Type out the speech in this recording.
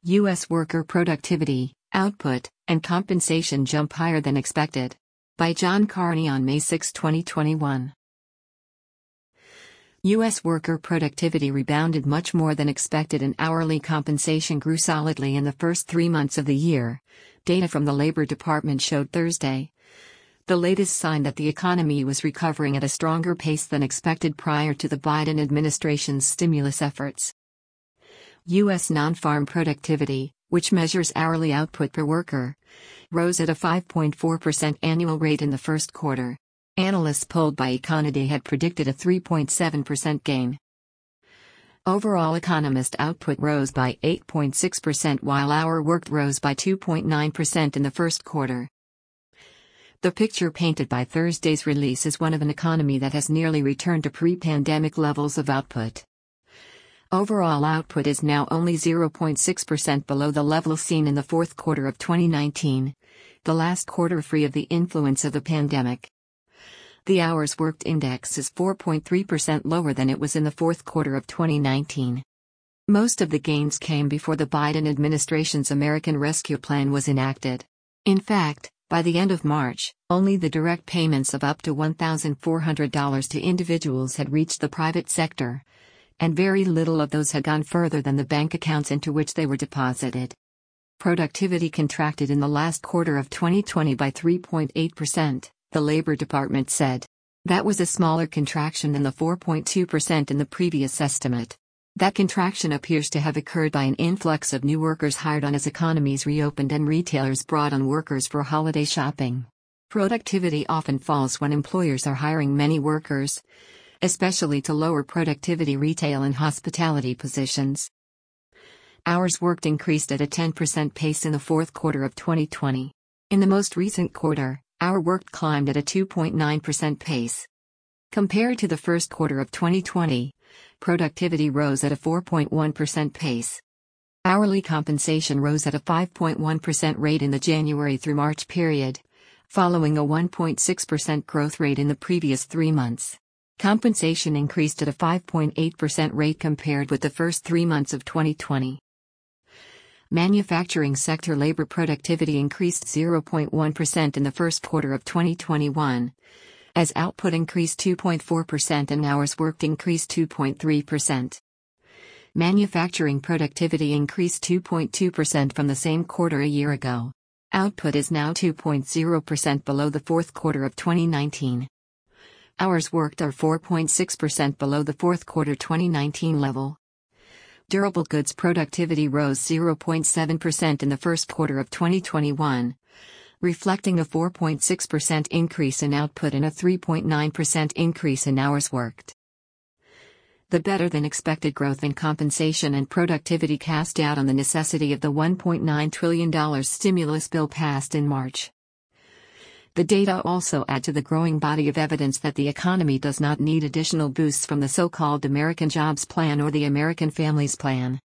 U.S. worker productivity, output, and compensation jump higher than expected. By John Carney on May 6, 2021. U.S. worker productivity rebounded much more than expected and hourly compensation grew solidly in the first 3 months of the year, data from the Labor Department showed Thursday. The latest sign that the economy was recovering at a stronger pace than expected prior to the Biden administration's stimulus efforts. U.S. non-farm productivity, which measures hourly output per worker, rose at a 5.4% annual rate in the first quarter. Analysts polled by Econoday had predicted a 3.7% gain. Overall economist output rose by 8.6% while hour worked rose by 2.9% in the first quarter. The picture painted by Thursday's release is one of an economy that has nearly returned to pre-pandemic levels of output. Overall output is now only 0.6% below the level seen in the fourth quarter of 2019, the last quarter free of the influence of the pandemic. The hours worked index is 4.3% lower than it was in the fourth quarter of 2019. Most of the gains came before the Biden administration's American Rescue Plan was enacted. In fact, by the end of March, only the direct payments of up to $1,400 to individuals had reached the private sector, and very little of those had gone further than the bank accounts into which they were deposited. Productivity contracted in the last quarter of 2020 by 3.8%, the Labor Department said. That was a smaller contraction than the 4.2% in the previous estimate. That contraction appears to have occurred by an influx of new workers hired on as economies reopened and retailers brought on workers for holiday shopping. Productivity often falls when employers are hiring many workers, especially to lower productivity retail and hospitality positions. Hours worked increased at a 10% pace in the fourth quarter of 2020. In the most recent quarter, hour worked climbed at a 2.9% pace. Compared to the first quarter of 2020, productivity rose at a 4.1% pace. Hourly compensation rose at a 5.1% rate in the January through March period, following a 1.6% growth rate in the previous 3 months. Compensation increased at a 5.8% rate compared with the first 3 months of 2020. Manufacturing sector labor productivity increased 0.1% in the first quarter of 2021, as output increased 2.4% and hours worked increased 2.3%. Manufacturing productivity increased 2.2% from the same quarter a year ago. Output is now 2.0% below the fourth quarter of 2019. Hours worked are 4.6% below the fourth quarter 2019 level. Durable goods productivity rose 0.7% in the first quarter of 2021, reflecting a 4.6% increase in output and a 3.9% increase in hours worked. The better-than-expected growth in compensation and productivity cast doubt on the necessity of the $1.9 trillion stimulus bill passed in March. The data also add to the growing body of evidence that the economy does not need additional boosts from the so-called American Jobs Plan or the American Families Plan.